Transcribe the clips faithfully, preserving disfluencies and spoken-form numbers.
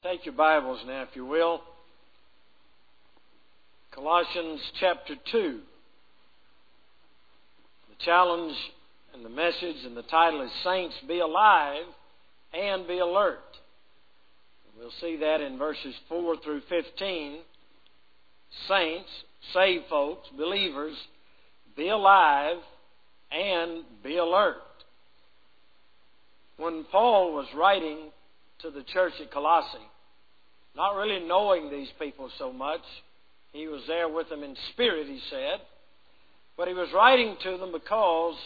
Take your Bibles now, if you will. Colossians chapter two. The challenge and the message and the title is Saints, Be Alive and Be Alert. We'll see that in verses four through fifteen. Saints, saved folks, believers, be alive and be alert. When Paul was writing to the church at Colossae, not really knowing these people so much, he was there with them in spirit, he said, but he was writing to them because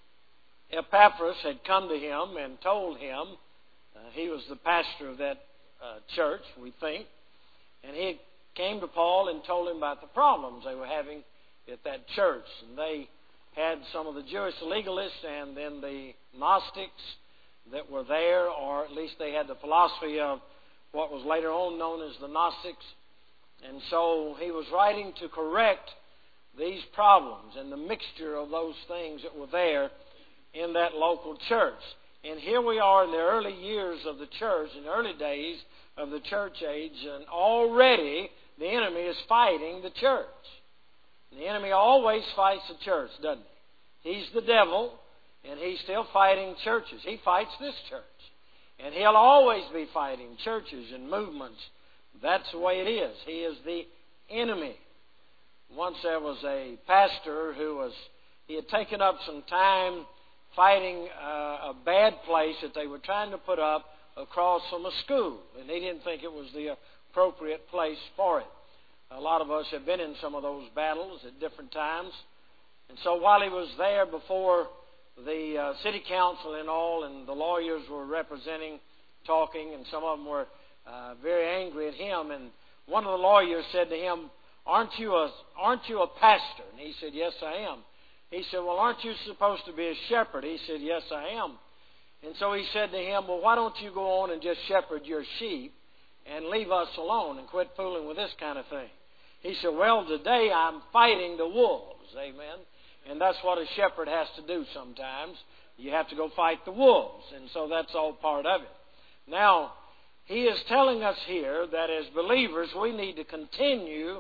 Epaphras had come to him and told him, uh, he was the pastor of that uh, church, we think, and he came to Paul and told him about the problems they were having at that church. And they had some of the Jewish legalists and then the Gnostics that were there, or at least they had the philosophy of what was later on known as the Gnostics. And so he was writing to correct these problems and the mixture of those things that were there in that local church. And here we are in the early years of the church, in the early days of the church age, and already the enemy is fighting the church. The enemy always fights the church, doesn't he? He's the devil, and he's still fighting churches. He fights this church. And he'll always be fighting churches and movements. That's the way it is. He is the enemy. Once there was a pastor who was, he had taken up some time fighting uh, a bad place that they were trying to put up across from a school. And he didn't think it was the appropriate place for it. A lot of us have been in some of those battles at different times. And so while he was there before the uh, city council and all, and the lawyers were representing, talking, and some of them were uh, very angry at him. And one of the lawyers said to him, aren't you a, aren't you a pastor? And he said, yes, I am. He said, well, aren't you supposed to be a shepherd? He said, yes, I am. And so he said to him, well, why don't you go on and just shepherd your sheep and leave us alone and quit fooling with this kind of thing? He said, well, today I'm fighting the wolves. Amen. And that's what a shepherd has to do sometimes. You have to go fight the wolves. And so that's all part of it. Now, he is telling us here that as believers, we need to continue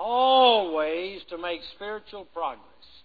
always to make spiritual progress.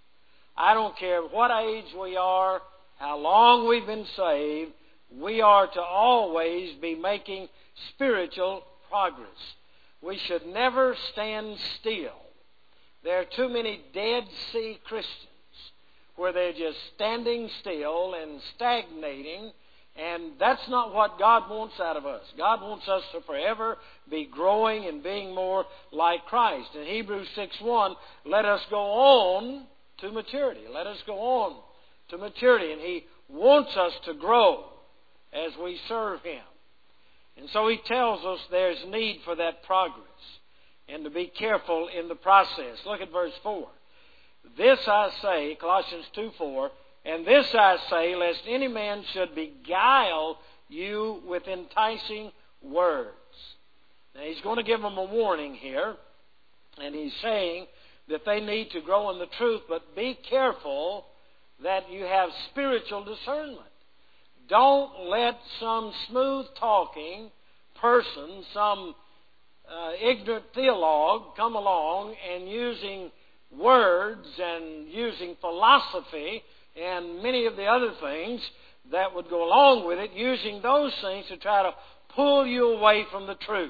I don't care what age we are, how long we've been saved, we are to always be making spiritual progress. We should never stand still. There are too many Dead Sea Christians where they're just standing still and stagnating, and that's not what God wants out of us. God wants us to forever be growing and being more like Christ. In Hebrews six one, let us go on to maturity. Let us go on to maturity, and He wants us to grow as we serve Him. And so He tells us there's need for that progress and to be careful in the process. Look at verse four. This I say, Colossians two four, and this I say, lest any man should beguile you with enticing words. Now he's going to give them a warning here, and he's saying that they need to grow in the truth, but be careful that you have spiritual discernment. Don't let some smooth-talking person, some uh, ignorant theologue come along and using words and using philosophy and many of the other things that would go along with it, using those things to try to pull you away from the truth.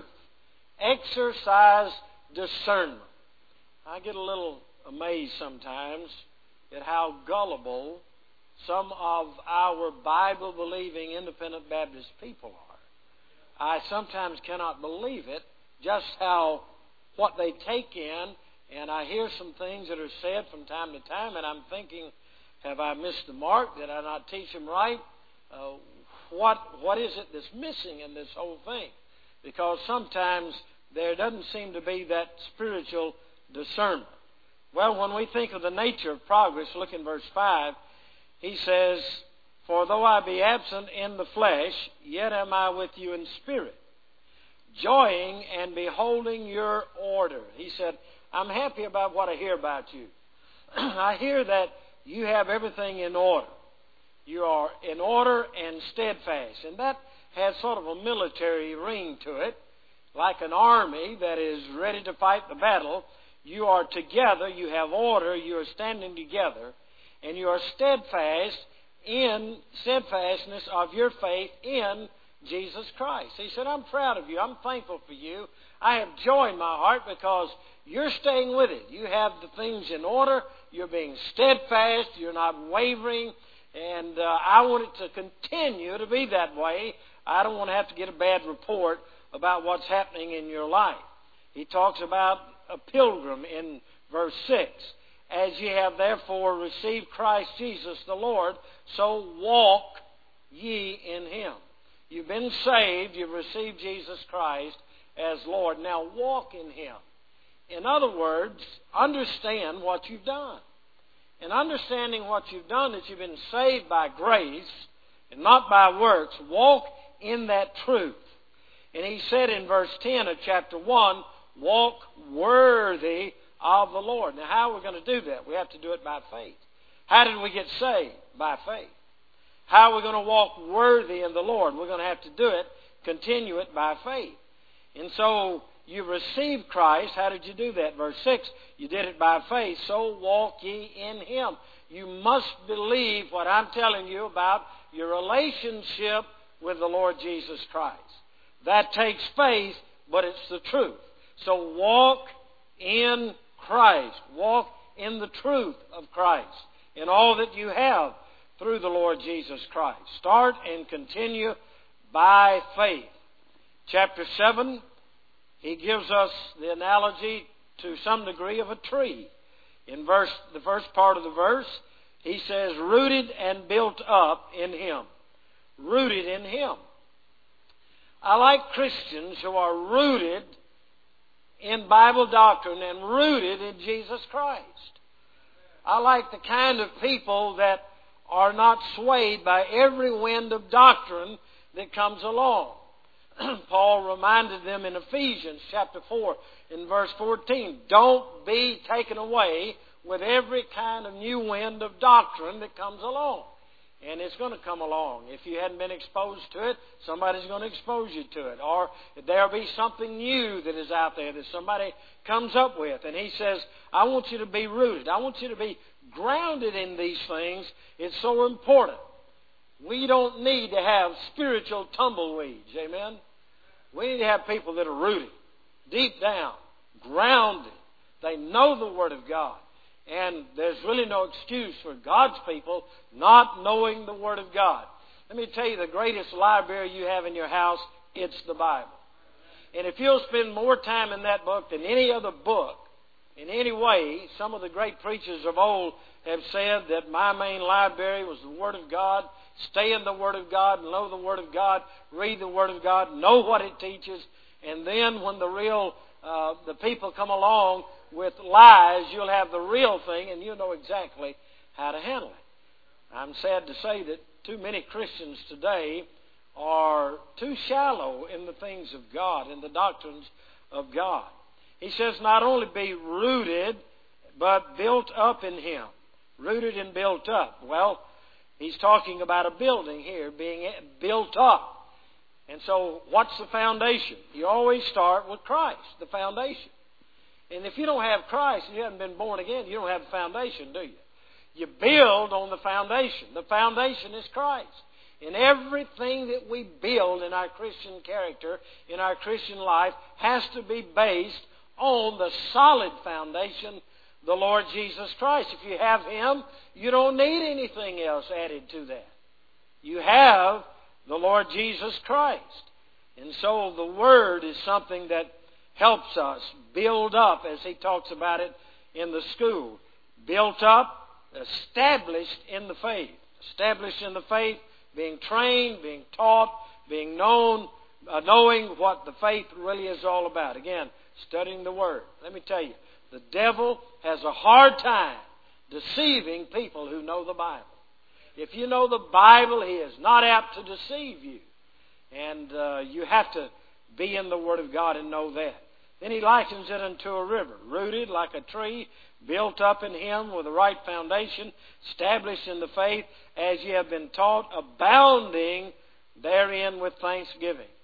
Exercise discernment. I get a little amazed sometimes at how gullible some of our Bible-believing independent Baptist people are. I sometimes cannot believe it, just how what they take in, and I hear some things that are said from time to time, and I'm thinking, have I missed the mark? Did I not teach them right? Uh, what what is it that's missing in this whole thing? Because sometimes there doesn't seem to be that spiritual discernment. Well, when we think of the nature of progress, look in verse five. He says, for though I be absent in the flesh, yet am I with you in spirit, joying and beholding your order. He said, I'm happy about what I hear about you. I hear that you have everything in order. You are in order and steadfast. And that has sort of a military ring to it. like an army that is ready to fight the battle. You are together, you have order, you are standing together, and you are steadfast in steadfastness of your faith in Jesus Christ. He said, I'm proud of you. I'm thankful for you. I have joy in my heart because you're staying with it. You have the things in order. You're being steadfast. You're not wavering. And uh, I want it to continue to be that way. I don't want to have to get a bad report about what's happening in your life. He talks about a pilgrim in verse six. As ye have therefore received Christ Jesus the Lord, so walk ye in Him. You've been saved. You've received Jesus Christ as Lord. Now walk in Him. In other words, understand what you've done. And understanding what you've done, that you've been saved by grace and not by works, walk in that truth. And he said in verse ten of chapter one, walk worthy of the Lord. Now how are we going to do that? We have to do it by faith. How did we get saved? By faith. How are we going to walk worthy in the Lord? We're going to have to do it, continue it by faith. And so you received Christ. How did you do that? Verse six, you did it by faith. So walk ye in Him. You must believe what I'm telling you about your relationship with the Lord Jesus Christ. That takes faith, but it's the truth. So walk in Christ. Walk in the truth of Christ in all that you have through the Lord Jesus Christ. Start and continue by faith. Chapter seven, he gives us the analogy to some degree of a tree. In verse, the first part of the verse, he says, rooted and built up in Him. Rooted in Him. I like Christians who are rooted in Bible doctrine and rooted in Jesus Christ. I like the kind of people that are not swayed by every wind of doctrine that comes along. Paul reminded them in Ephesians chapter four in verse fourteen, don't be taken away with every kind of new wind of doctrine that comes along. And it's going to come along. If you hadn't been exposed to it, somebody's going to expose you to it. Or there'll be something new that is out there that somebody comes up with. And he says, I want you to be rooted. I want you to be grounded in these things. It's so important. We don't need to have spiritual tumbleweeds. Amen? We need to have people that are rooted, deep down, grounded. They know the Word of God. And there's really no excuse for God's people not knowing the Word of God. Let me tell you, the greatest library you have in your house, it's the Bible. And if you'll spend more time in that book than any other book, in any way, some of the great preachers of old have said that my main library was the Word of God. Stay in the Word of God, know the Word of God, read the Word of God, know what it teaches, and then when the real, uh, the people come along with lies, you'll have the real thing and you'll know exactly how to handle it. I'm sad to say that too many Christians today are too shallow in the things of God, in the doctrines of God. He says not only be rooted, but built up in Him. Rooted and built up. Well, he's talking about a building here being built up. And so what's the foundation? You always start with Christ, the foundation. And if you don't have Christ and you haven't been born again, you don't have a foundation, do you? You build on the foundation. The foundation is Christ. And everything that we build in our Christian character, in our Christian life, has to be based on the solid foundation, the Lord Jesus Christ. If you have Him, you don't need anything else added to that. You have the Lord Jesus Christ. And so the Word is something that helps us build up, as he talks about it in the school. Built up, established in the faith. Established in the faith, being trained, being taught, being known, uh, knowing what the faith really is all about. Again, studying the Word. Let me tell you, the devil has a hard time deceiving people who know the Bible. If you know the Bible, he is not apt to deceive you. And uh, you have to be in the Word of God and know that. Then he likens it unto a river, rooted like a tree, built up in Him with the right foundation, established in the faith, as ye have been taught, abounding therein with thanksgiving.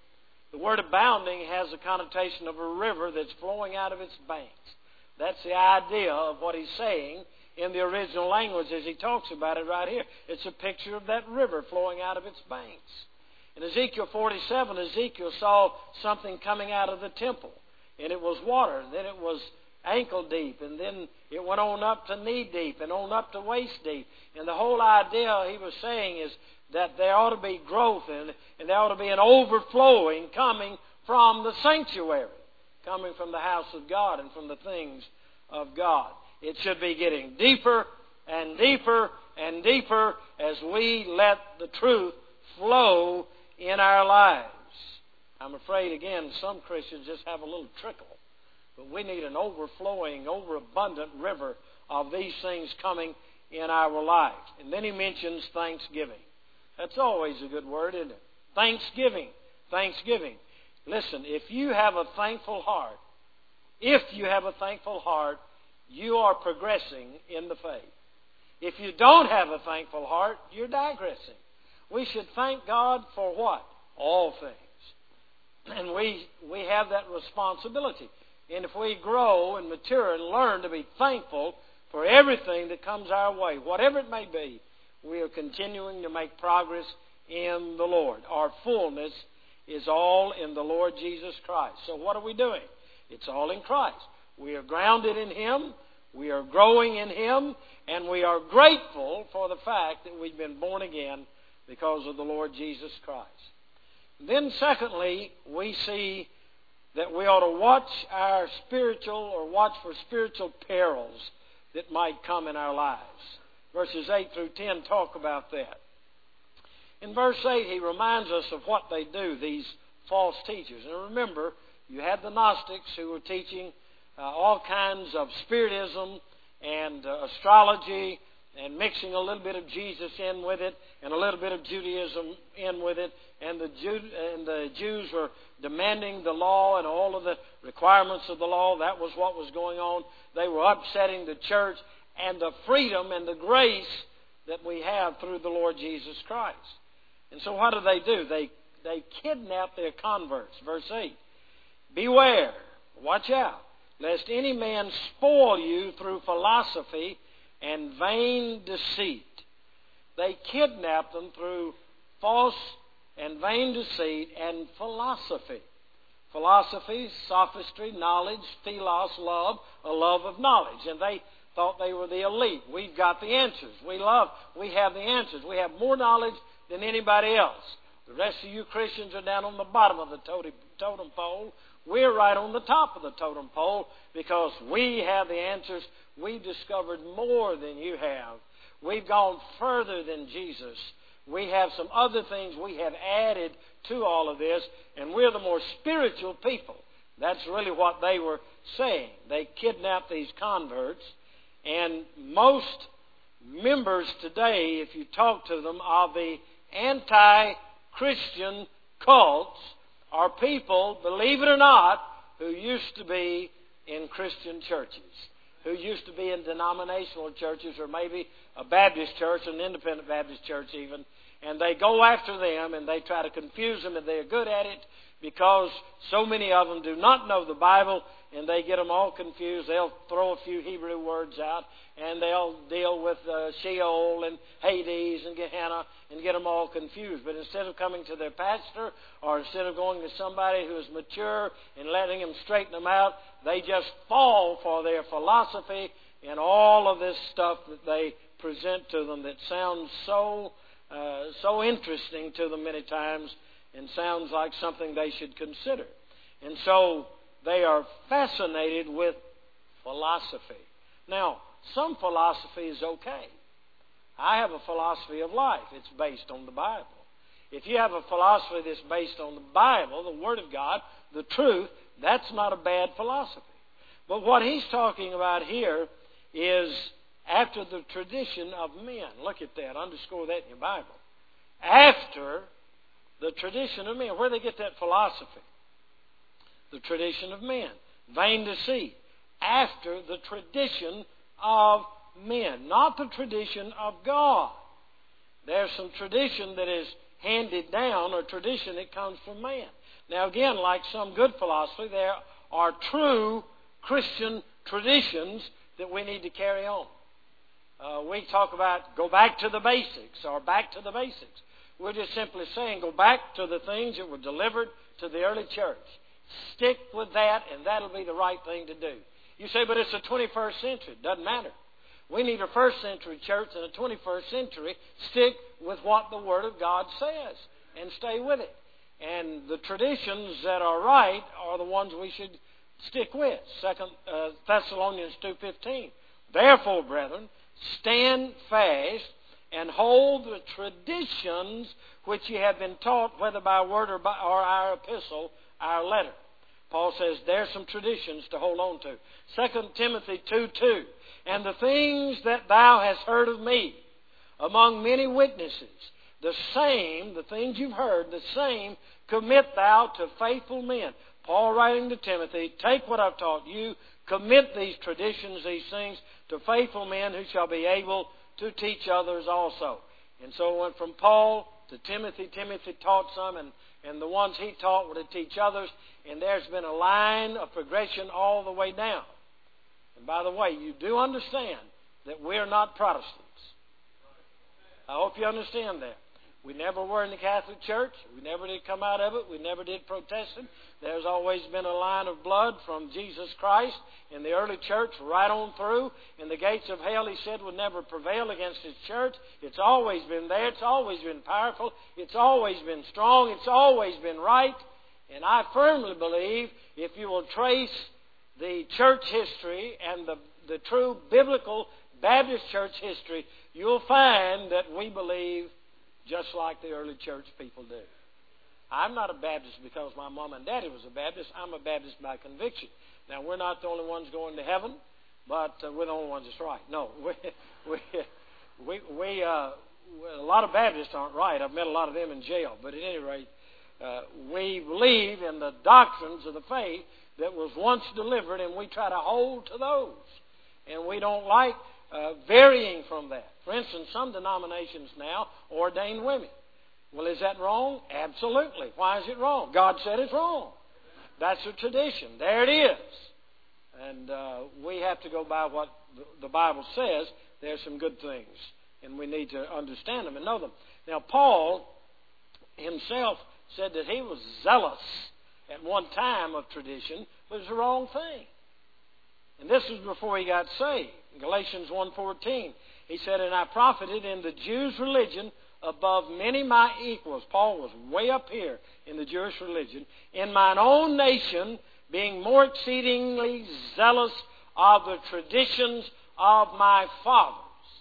The word abounding has a connotation of a river that's flowing out of its banks. That's the idea of what he's saying in the original language as he talks about it right here. It's a picture of that river flowing out of its banks. In Ezekiel forty-seven, Ezekiel saw something coming out of the temple, and it was water, and then it was ankle deep, and then it went on up to knee deep, and on up to waist deep. And the whole idea he was saying is that there ought to be growth, and, and there ought to be an overflowing coming from the sanctuary, coming from the house of God and from the things of God. It should be getting deeper and deeper and deeper as we let the truth flow in our lives. I'm afraid, again, some Christians just have a little trickle. But we need an overflowing, overabundant river of these things coming in our lives. And then he mentions thanksgiving. That's always a good word, isn't it? Thanksgiving. Thanksgiving. Listen, if you have a thankful heart, if you have a thankful heart, you are progressing in the faith. If you don't have a thankful heart, you're digressing. We should thank God for what? All things. And we we have that responsibility. And if we grow and mature and learn to be thankful for everything that comes our way, whatever it may be, we are continuing to make progress in the Lord. Our fullness is all in the Lord Jesus Christ. So what are we doing? It's all in Christ. We are grounded in Him, we are growing in Him, and we are grateful for the fact that we've been born again because of the Lord Jesus Christ. Then secondly, we see that we ought to watch our spiritual or watch for spiritual perils that might come in our lives. Verses eight through ten talk about that. In verse eight, he reminds us of what they do, these false teachers. And remember, you had the Gnostics who were teaching uh, all kinds of spiritism and uh, astrology and mixing a little bit of Jesus in with it and a little bit of Judaism in with it. And the, Jew, and the Jews were demanding the law and all of the requirements of the law. That was what was going on. They were upsetting the church and the freedom and the grace that we have through the Lord Jesus Christ. And so what do they do? They, they kidnap their converts. Verse eight. Beware, watch out, lest any man spoil you through philosophy and vain deceit. They kidnap them through false and vain deceit and philosophy. Philosophy, sophistry, knowledge, philos, love, a love of knowledge. And they thought they were the elite. We've got the answers. We love, we have the answers. We have more knowledge than anybody else. The rest of you Christians are down on the bottom of the totem pole. We're right on the top of the totem pole because we have the answers. We've discovered more than you have. We've gone further than Jesus. We have some other things we have added to all of this, and we're the more spiritual people. That's really what they were saying. They kidnapped these converts, and most members today, if you talk to them, of the anti-Christian cults are people, believe it or not, who used to be in Christian churches, who used to be in denominational churches or maybe a Baptist church, an independent Baptist church even, and they go after them and they try to confuse them, and they're good at it because so many of them do not know the Bible, and they get them all confused. They'll throw a few Hebrew words out, and they'll deal with uh, Sheol and Hades and Gehenna and get them all confused. But instead of coming to their pastor or instead of going to somebody who is mature and letting them straighten them out, they just fall for their philosophy and all of this stuff that they present to them that sounds so uh, so interesting to them many times and sounds like something they should consider. And so they are fascinated with philosophy. Now, some philosophy is okay. I have a philosophy of life. It's based on the Bible. If you have a philosophy that's based on the Bible, the Word of God, the truth, that's not a bad philosophy. But what he's talking about here is after the tradition of men. Look at that. Underscore that in your Bible. After the tradition of men. Where do they get that philosophy? The tradition of men. Vain deceit. After the tradition of men. Not the tradition of God. There's some tradition that is handed down, or tradition that comes from man. Now again, like some good philosophy, there are true Christian traditions that we need to carry on. Uh, we talk about go back to the basics or back to the basics. We're just simply saying go back to the things that were delivered to the early church. Stick with that, and that'll be the right thing to do. You say, but it's the twenty-first century. It doesn't matter. We need a first century church and a twenty-first century. Stick with what the Word of God says and stay with it. And the traditions that are right are the ones we should stick with. Second uh, Thessalonians two fifteen. Therefore, brethren, stand fast and hold the traditions which ye have been taught, whether by word or by or our epistle, our letter. Paul says there's some traditions to hold on to. Second Timothy two two. And the things that thou hast heard of me among many witnesses, the same, the things you've heard, the same commit thou to faithful men. Paul writing to Timothy, take what I've taught you, commit these traditions, these things, to faithful men who shall be able to teach others also. And so it went from Paul to Timothy. Timothy taught some, and, and the ones he taught were to teach others. And there's been a line of progression all the way down. And by the way, you do understand that we're not Protestants. I hope you understand that. We never were in the Catholic Church. We never did come out of it. We never did protest it. There's always been a line of blood from Jesus Christ in the early church right on through. And the gates of hell, he said, would never prevail against his church. It's always been there. It's always been powerful. It's always been strong. It's always been right. And I firmly believe if you will trace the church history and the, the true biblical Baptist church history, you'll find that we believe just like the early church people do. I'm not a Baptist because my mom and daddy was a Baptist. I'm a Baptist by conviction. Now, we're not the only ones going to heaven, but uh, we're the only ones that's right. No, we, we, we, we uh, a lot of Baptists aren't right. I've met a lot of them in jail. But at any rate, uh, we believe in the doctrines of the faith that was once delivered, and we try to hold to those. And we don't like uh, varying from that. For instance, some denominations now ordain women. Well, is that wrong? Absolutely. Why is it wrong? God said it's wrong. That's a tradition. There it is. And uh, we have to go by what the Bible says. There's some good things, and we need to understand them and know them. Now, Paul himself said that he was zealous at one time of tradition, but it was the wrong thing. And this was before he got saved. In Galatians one fourteen, he said, and I profited in the Jews' religion above many my equals. Paul was way up here in the Jewish religion. In mine own nation, being more exceedingly zealous of the traditions of my fathers.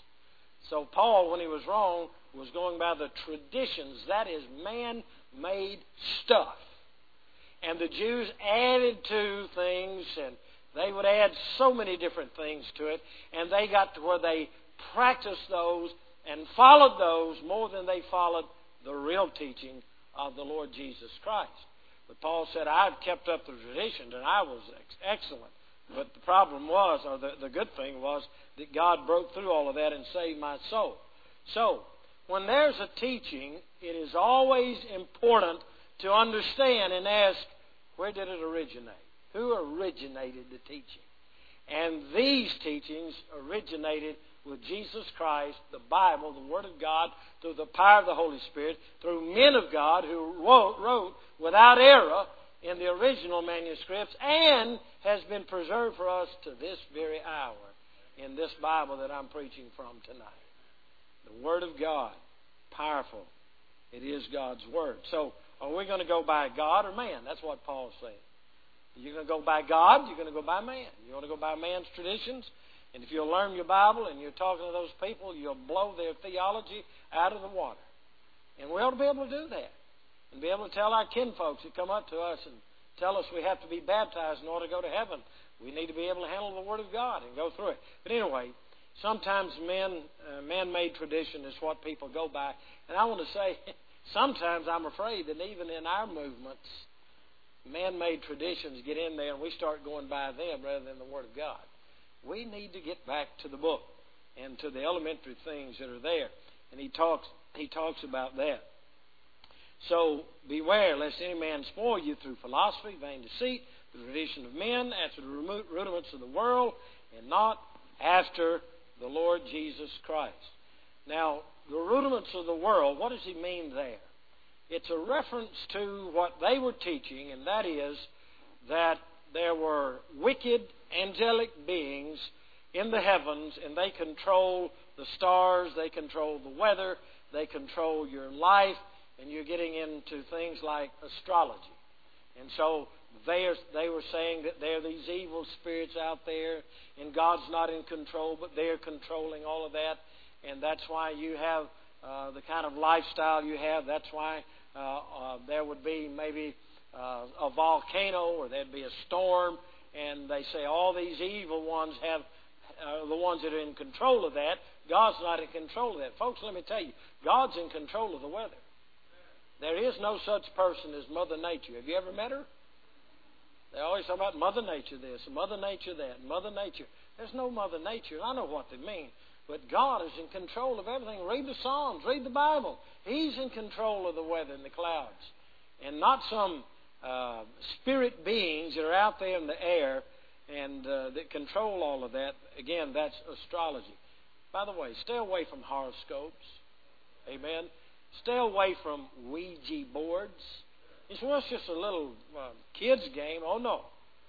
So Paul, when he was wrong, was going by the traditions. That is man-made stuff. And the Jews added to things, and they would add so many different things to it, and they got to where they practiced those and followed those more than they followed the real teaching of the Lord Jesus Christ. But Paul said, I've kept up the traditions, and I was ex- excellent. But the problem was, or the, the good thing was, that God broke through all of that and saved my soul. So, when there's a teaching, it is always important to understand and ask, where did it originate? Who originated the teaching? And these teachings originated with Jesus Christ, the Bible, the Word of God, through the power of the Holy Spirit, through men of God who wrote, wrote without error in the original manuscripts, and has been preserved for us to this very hour in this Bible that I'm preaching from tonight. The Word of God, powerful. It is God's Word. So, are we going to go by God or man? That's what Paul said. You're going to go by God, you're going to go by man. You want to go by man's traditions? And if you'll learn your Bible and you're talking to those people, you'll blow their theology out of the water. And we ought to be able to do that. And be able to tell our kinfolks that come up to us and tell us we have to be baptized in order to go to heaven. We need to be able to handle the Word of God and go through it. But anyway, sometimes men, uh, man-made tradition is what people go by. And I want to say, sometimes I'm afraid that even in our movements, man-made traditions get in there and we start going by them rather than the Word of God. We need to get back to the book and to the elementary things that are there. And he talks he talks about that. So beware lest any man spoil you through philosophy, vain deceit, the tradition of men, after the rudiments of the world, and not after the Lord Jesus Christ. Now, the rudiments of the world, what does he mean there? It's a reference to what they were teaching, and that is that there were wicked angelic beings in the heavens, and they control the stars, they control the weather, they control your life, and you're getting into things like astrology. And so they, are, they were saying that there are these evil spirits out there, and God's not in control, but they're controlling all of that. And that's why you have uh, the kind of lifestyle you have. That's why uh, uh, there would be maybe uh, a volcano, or there'd be a storm, and they say all these evil ones have uh, the ones that are in control of that. God's not in control of that. Folks, let me tell you, God's in control of the weather. There is no such person as Mother Nature. Have you ever met her? They always talk about Mother Nature this, and Mother Nature that, and Mother Nature. There's no Mother Nature. I know what they mean. But God is in control of everything. Read the Psalms. Read the Bible. He's in control of the weather and the clouds. And not some uh, spirit beings that are out there in the air and uh, that control all of that. Again, that's astrology. By the way, stay away from horoscopes. Amen. Stay away from Ouija boards. It's well, it's just a little uh, kid's game. Oh, no.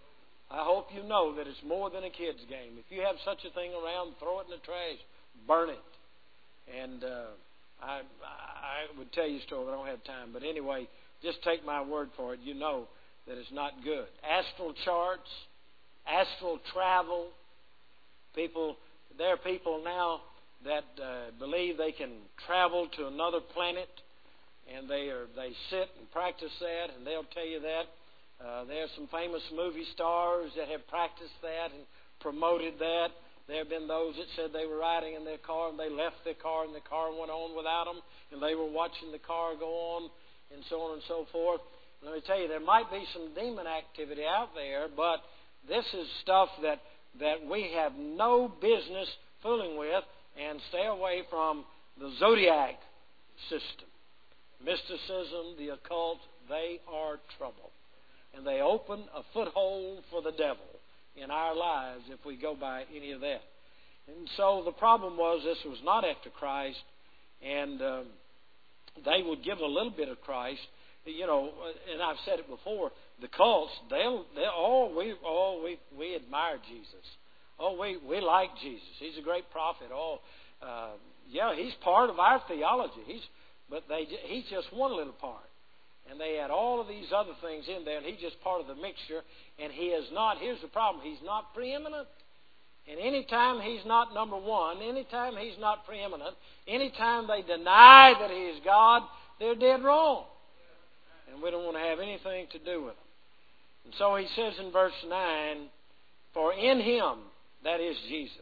I hope you know that it's more than a kid's game. If you have such a thing around, throw it in the trash. Burn it. And uh, I, I would tell you a story, but I don't have time. But anyway, just take my word for it. You know that it's not good. Astral charts, astral travel. People, there are people now that uh, believe they can travel to another planet, and they are they sit and practice that, and they'll tell you that. Uh, there are some famous movie stars that have practiced that and promoted that. There have been those that said they were riding in their car and they left their car and the car went on without them, and they were watching the car go on, and so on and so forth. Let me tell you, there might be some demon activity out there, but this is stuff that, that we have no business fooling with, and stay away from the zodiac system. Mysticism, the occult, they are trouble. And they open a foothold for the devil in our lives if we go by any of that. And so the problem was this was not after Christ, and um, they would give a little bit of Christ. You know, and I've said it before, the cults, they'll, they'll oh, we, oh, we, we admire Jesus. Oh, we, we like Jesus. He's a great prophet. Oh, uh, yeah, he's part of our theology. He's, but they, he's just one little part. And they had all of these other things in there, and he's just part of the mixture. And he is not, here's the problem, he's not preeminent. And anytime he's not number one, anytime he's not preeminent, anytime they deny that he is God, they're dead wrong. And we don't want to have anything to do with him. And so he says in verse nine, for in him, that is Jesus,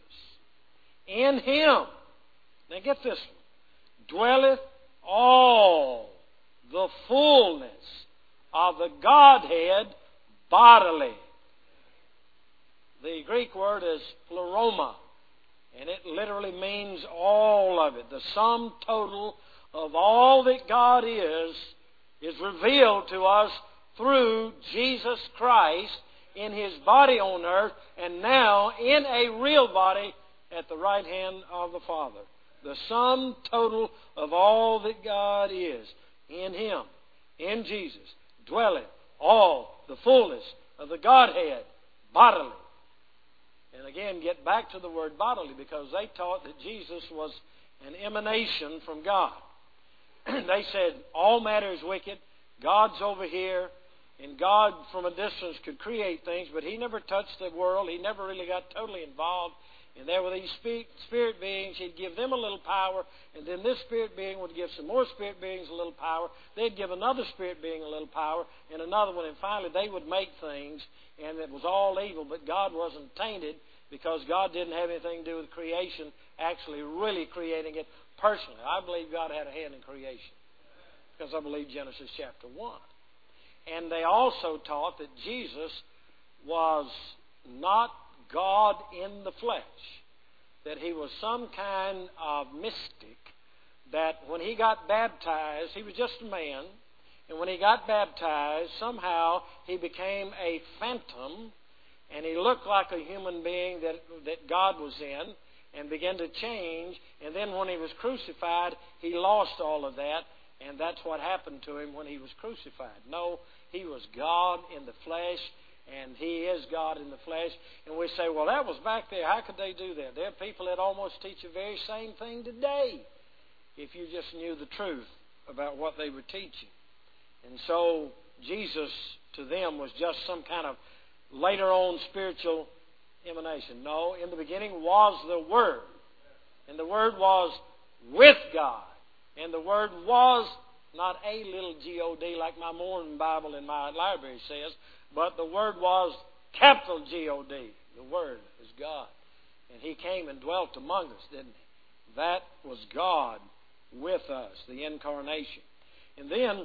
in him, now get this one, dwelleth all the fullness of the Godhead bodily. The Greek word is pleroma, and it literally means all of it. The sum total of all that God is, is revealed to us through Jesus Christ in His body on earth, and now in a real body at the right hand of the Father. The sum total of all that God is. In Him, in Jesus, dwelleth all the fullness of the Godhead bodily. And again, get back to the word bodily, because they taught that Jesus was an emanation from God. They said all matter is wicked, God's over here, and God from a distance could create things, but He never touched the world. He never really got totally involved. And there were these spirit beings. He'd give them a little power, and then this spirit being would give some more spirit beings a little power. They'd give another spirit being a little power, and another one, and finally they would make things, and it was all evil, but God wasn't tainted, because God didn't have anything to do with creation, actually really creating it personally. I believe God had a hand in creation, because I believe Genesis chapter one. And they also taught that Jesus was not God in the flesh, that He was some kind of mystic, that when He got baptized, He was just a man, And when he got baptized, somehow he became a phantom, and he looked like a human being that, that God was in, and began to change. And then when he was crucified, he lost all of that, and that's what happened to him when he was crucified. No, he was God in the flesh, and he is God in the flesh. And we say, well, that was back there. How could they do that? There are people that almost teach the very same thing today, if you just knew the truth about what they were teaching. And so Jesus to them was just some kind of later on spiritual emanation. No, in the beginning was the Word. And the Word was with God. And the Word was not a little G O D like my Mormon Bible in my library says, but the Word was capital G O D. The Word is God. And He came and dwelt among us, didn't He? That was God with us, the incarnation. And then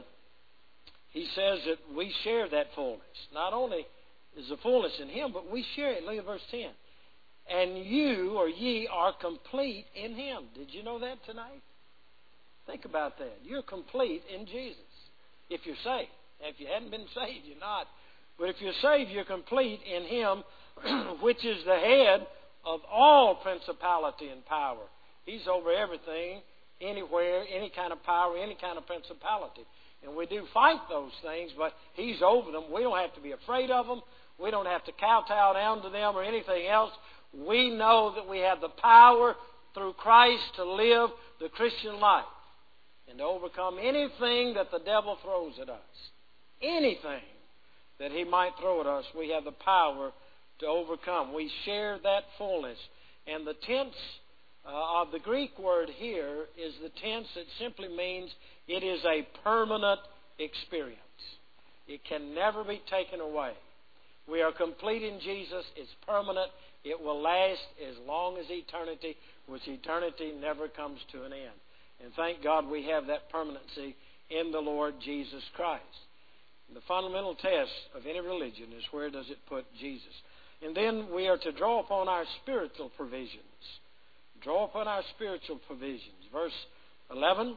He says that we share that fullness. Not only is the fullness in Him, but we share it. Look at verse ten. And you, or ye, are complete in Him. Did you know that tonight? Think about that. You're complete in Jesus, if you're saved. If you hadn't been saved, you're not. But if you're saved, you're complete in Him, which is the head of all principality and power. He's over everything, anywhere, any kind of power, any kind of principality. And we do fight those things, but He's over them. We don't have to be afraid of them. We don't have to kowtow down to them or anything else. We know that we have the power through Christ to live the Christian life and to overcome anything that the devil throws at us. Anything that he might throw at us, we have the power to overcome. We share that fullness. And the tense uh, of the Greek word here is the tense that simply means it is a permanent experience. It can never be taken away. We are complete in Jesus. It's permanent. It will last as long as eternity, which eternity never comes to an end. And thank God we have that permanency in the Lord Jesus Christ. And the fundamental test of any religion is where does it put Jesus. And then we are to draw upon our spiritual provisions. Draw upon our spiritual provisions. Verse eleven,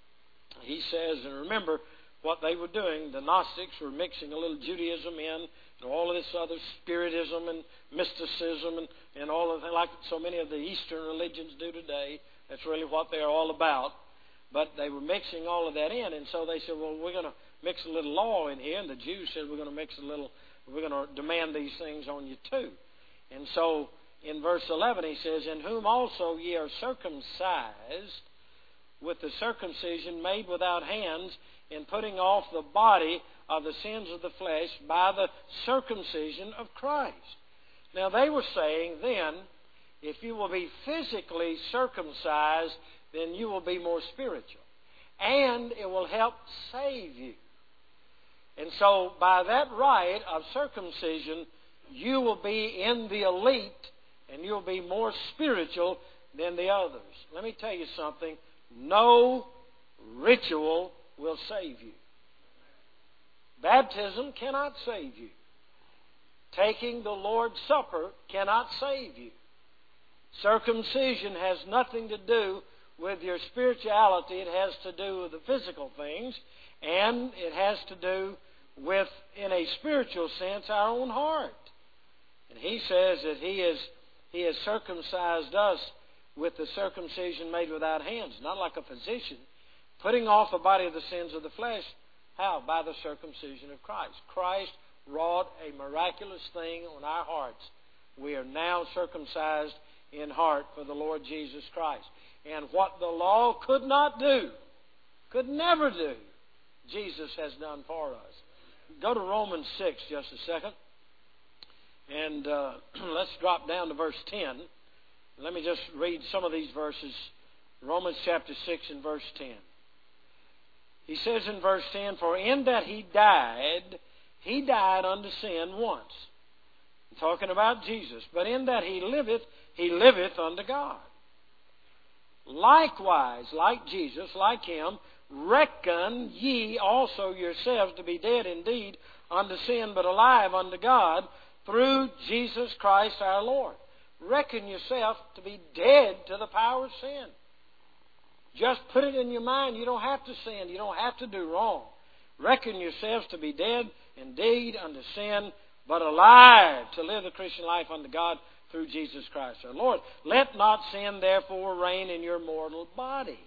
he says, and remember what they were doing. The Gnostics were mixing a little Judaism in, and all of this other spiritism and mysticism and, and all of the like so many of the Eastern religions do today. That's really what they're all about. But they were mixing all of that in, and so they said, well, we're going to mix a little law in here. And the Jews said, we're going to mix a little, we're going to demand these things on you too. And so in verse eleven he says, in whom also ye are circumcised with the circumcision made without hands, in putting off the body of the sins of the flesh by the circumcision of Christ. Now they were saying then, if you will be physically circumcised, then you will be more spiritual. And it will help save you. And so by that rite of circumcision, you will be in the elite and you'll be more spiritual than the others. Let me tell you something. No ritual will save you. Baptism cannot save you. Taking the Lord's Supper cannot save you. Circumcision has nothing to do with your spirituality. It has to do with the physical things, and it has to do with, in a spiritual sense, our own heart. And he says that he is he has circumcised us with the circumcision made without hands, not like a physician, putting off the body of the sins of the flesh. How? By the circumcision of Christ. Christ wrought a miraculous thing on our hearts. We are now circumcised in heart for the Lord Jesus Christ. And what the law could not do, could never do, Jesus has done for us. Go to Romans six just a second. And uh, let's drop down to verse ten. Let me just read some of these verses. Romans chapter six and verse ten. He says in verse ten, for in that he died, he died unto sin once. I'm talking about Jesus. But in that he liveth, he liveth unto God. Likewise, like Jesus, like him, reckon ye also yourselves to be dead indeed unto sin, but alive unto God through Jesus Christ our Lord. Reckon yourself to be dead to the power of sin. Just put it in your mind. You don't have to sin. You don't have to do wrong. Reckon yourselves to be dead indeed unto sin, but alive to live the Christian life unto God through Jesus Christ our Lord. Let not sin therefore reign in your mortal body,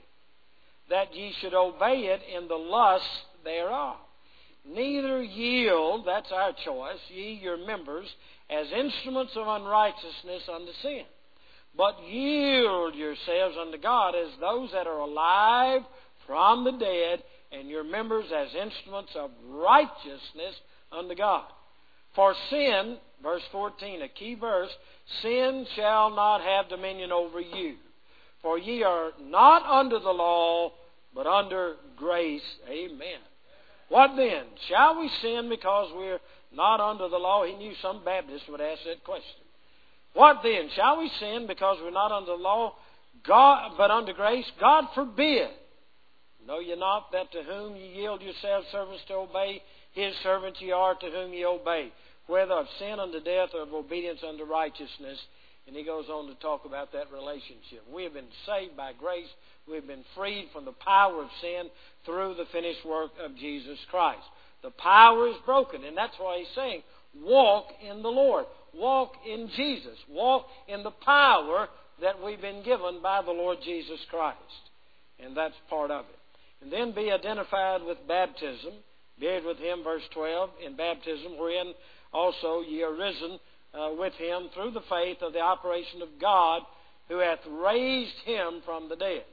that ye should obey it in the lust thereof. Neither yield, that's our choice, ye your members as instruments of unrighteousness unto sin, but yield yourselves unto God as those that are alive from the dead, and your members as instruments of righteousness unto God. For sin, verse fourteen, a key verse, sin shall not have dominion over you. For ye are not under the law, but under grace. Amen. What then? Shall we sin because we're not under the law? He knew some Baptists would ask that question. What then? Shall we sin because we're not under the law, God, but under grace? God forbid. Know ye not that to whom ye yield yourselves servants to obey, his servants ye are to whom ye obey, whether of sin unto death or of obedience unto righteousness. And he goes on to talk about that relationship. We have been saved by grace. We've been freed from the power of sin through the finished work of Jesus Christ. The power is broken, and that's why he's saying, walk in the Lord. Walk in Jesus. Walk in the power that we've been given by the Lord Jesus Christ. And that's part of it. And then be identified with baptism. Buried with him, verse twelve, in baptism, wherein also ye are risen uh, with him through the faith of the operation of God, who hath raised him from the dead.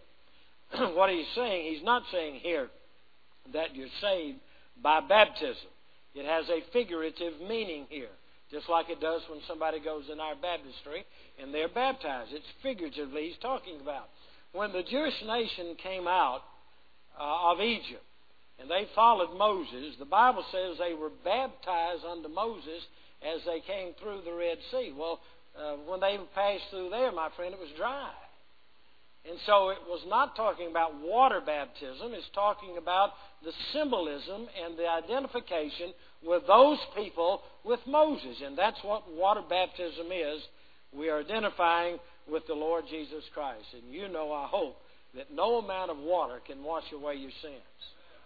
What he's saying, he's not saying here that you're saved by baptism. It has a figurative meaning here, just like it does when somebody goes in our baptistry and they're baptized. It's figuratively he's talking about. When the Jewish nation came out uh, of Egypt and they followed Moses, the Bible says they were baptized unto Moses as they came through the Red Sea. Well, uh, when they passed through there, my friend, it was dry. And so it was not talking about water baptism. It's talking about the symbolism and the identification with those people with Moses. And that's what water baptism is. We are identifying with the Lord Jesus Christ. And you know, I hope, that no amount of water can wash away your sins.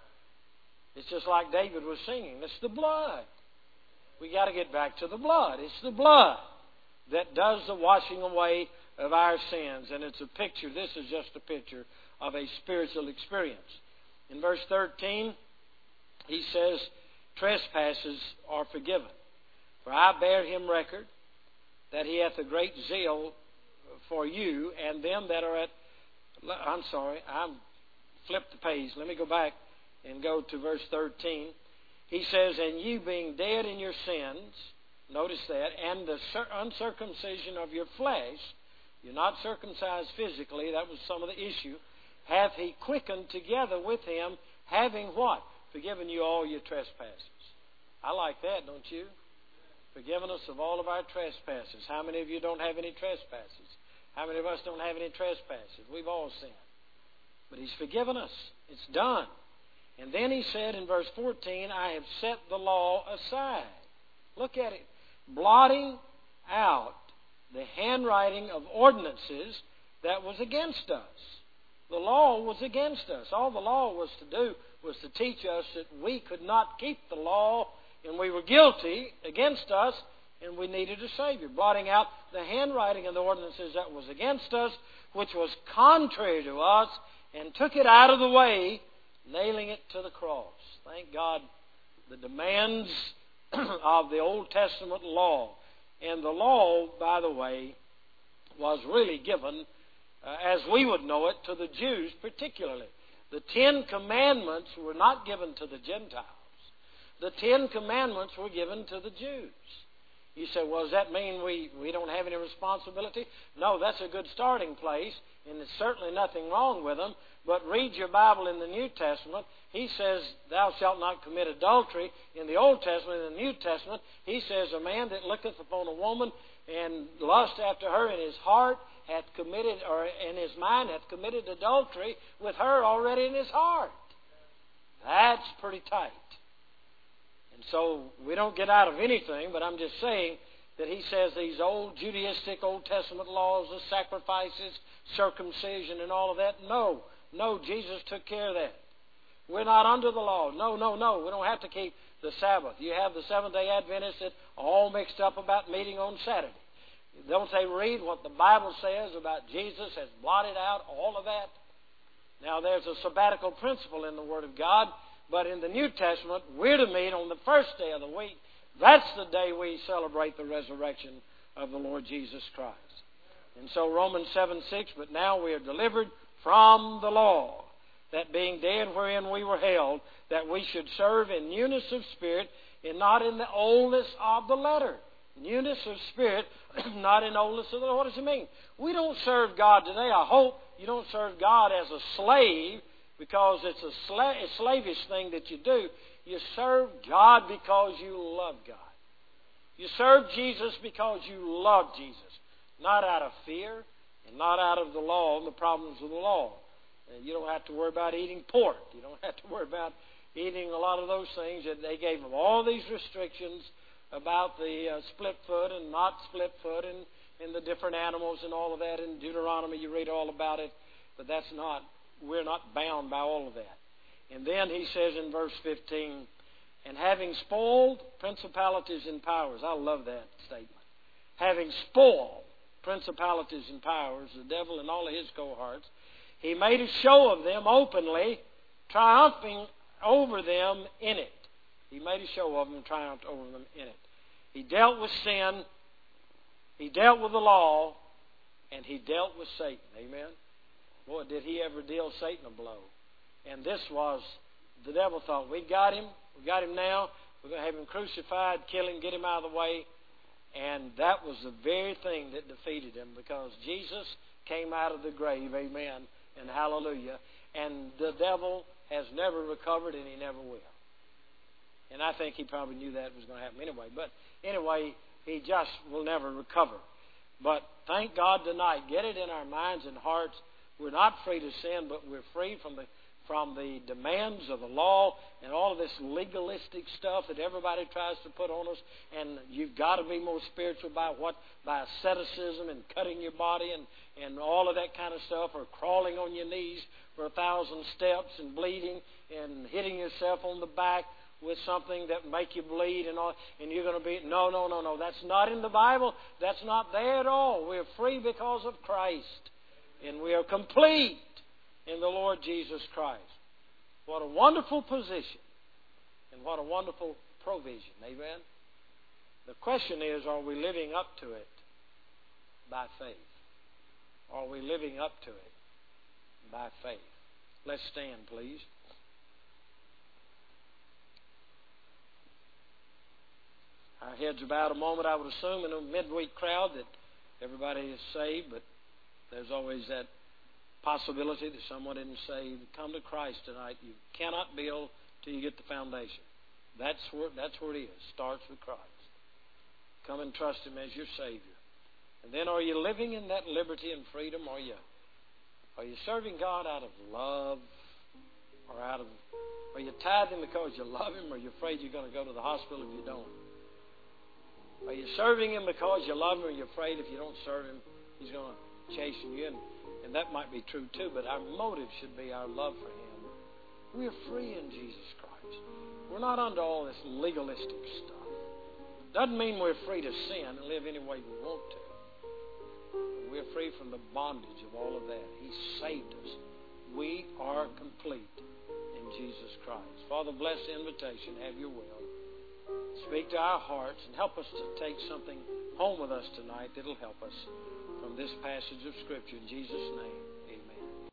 It's just like David was singing. It's the blood. We got to get back to the blood. It's the blood that does the washing away of our sins. And it's a picture, this is just a picture of a spiritual experience. In verse thirteen, he says, trespasses are forgiven. For I bear him record that he hath a great zeal for you, and them that are at, I'm sorry, I'm flipped the page. Let me go back and go to verse thirteen. He says, and you being dead in your sins, notice that, and the uncircumcision of your flesh, you're not circumcised physically, that was some of the issue, hath he quickened together with him, having what? Forgiven you all your trespasses. I like that, don't you? Forgiven us of all of our trespasses. How many of you don't have any trespasses? How many of us don't have any trespasses? We've all sinned. But he's forgiven us. It's done. And then he said in verse fourteen, I have set the law aside. Look at it. Blotting out the handwriting of ordinances that was against us. The law was against us. All the law was to do was to teach us that we could not keep the law, and we were guilty against us, and we needed a Savior. Blotting out the handwriting of the ordinances that was against us, which was contrary to us, and took it out of the way, nailing it to the cross. Thank God, the demands of the Old Testament law. And the law, by the way, was really given, uh, as we would know it, to the Jews particularly. The Ten Commandments were not given to the Gentiles. The Ten Commandments were given to the Jews. You say, well, does that mean we, we don't have any responsibility? No, that's a good starting place, and there's certainly nothing wrong with them. But read your Bible in the New Testament. He says, thou shalt not commit adultery. In the Old Testament, in the New Testament, he says, a man that looketh upon a woman and lust after her in his heart hath committed, or in his mind hath committed adultery with her already in his heart. That's pretty tight. And so we don't get out of anything, but I'm just saying that he says these old Judaistic Old Testament laws, the sacrifices, circumcision, and all of that, no. No, Jesus took care of that. We're not under the law. No, no, no. We don't have to keep the Sabbath. You have the Seventh-day Adventists that are all mixed up about meeting on Saturday. Don't they read what the Bible says about Jesus has blotted out all of that? Now, there's a sabbatical principle in the Word of God, but in the New Testament, we're to meet on the first day of the week. That's the day we celebrate the resurrection of the Lord Jesus Christ. And so Romans seven six, but now we are delivered from the law, that being dead wherein we were held, that we should serve in newness of spirit and not in the oldness of the letter. Newness of spirit, not in oldness of the letter. What does it mean? We don't serve God today. I hope you don't serve God as a slave because it's a, sla- a slavish thing that you do. You serve God because you love God. You serve Jesus because you love Jesus. Not out of fear and not out of the law and the problems of the law. And you don't have to worry about eating pork. You don't have to worry about eating a lot of those things. That they gave them all these restrictions about the uh, split foot and not split foot and, and the different animals and all of that. In Deuteronomy you read all about it. But that's not, we're not bound by all of that. And then he says in verse fifteen, and having spoiled principalities and powers. I love that statement. Having spoiled principalities and powers, the devil and all of his cohorts, he made a show of them openly, triumphing over them in it. He made a show of them and triumphed over them in it. He dealt with sin, he dealt with the law, and he dealt with Satan. Amen? Boy, did he ever deal Satan a blow. And this was, the devil thought, we got him, we got him now, we're going to have him crucified, kill him, get him out of the way. And that was the very thing that defeated him, because Jesus came out of the grave, amen, and hallelujah. And the devil has never recovered, and he never will. And I think he probably knew that was going to happen anyway. But anyway, he just will never recover. But thank God tonight, get it in our minds and hearts, we're not free to sin, but we're free from the from the demands of the law and all of this legalistic stuff that everybody tries to put on us. And you've got to be more spiritual by what? By asceticism and cutting your body and, and all of that kind of stuff, or crawling on your knees for a thousand steps and bleeding and hitting yourself on the back with something that make you bleed and all, and you're going to be, no, no, no, no. That's not in the Bible. That's not there at all. We're free because of Christ. And we are complete in the Lord Jesus Christ. What a wonderful position. And what a wonderful provision. Amen? The question is, are we living up to it by faith? Are we living up to it by faith? Let's stand, please. Our heads are bowed a moment. I would assume in a midweek crowd that everybody is saved, but there's always that possibility that someone isn't saved. Come to Christ tonight. You cannot build till you get the foundation. That's where, that's where it is. Starts with Christ. Come and trust Him as your Savior. And then, are you living in that liberty and freedom? Are you, are you serving God out of love? Or out of, are you tithing because you love Him, or are you afraid you're going to go to the hospital if you don't? Are you serving Him because you love Him, or are you afraid if you don't serve Him, He's going to chasing you? And, and that might be true too, but our motive should be our love for Him. We are free in Jesus Christ. We're not under all this legalistic stuff. Doesn't mean we're free to sin and live any way we want to. We're free from the bondage of all of that. He saved us. We are complete in Jesus Christ. Father, bless the invitation. Have your will. Speak to our hearts and help us to take something home with us tonight that'll help us from this passage of Scripture. In Jesus' name.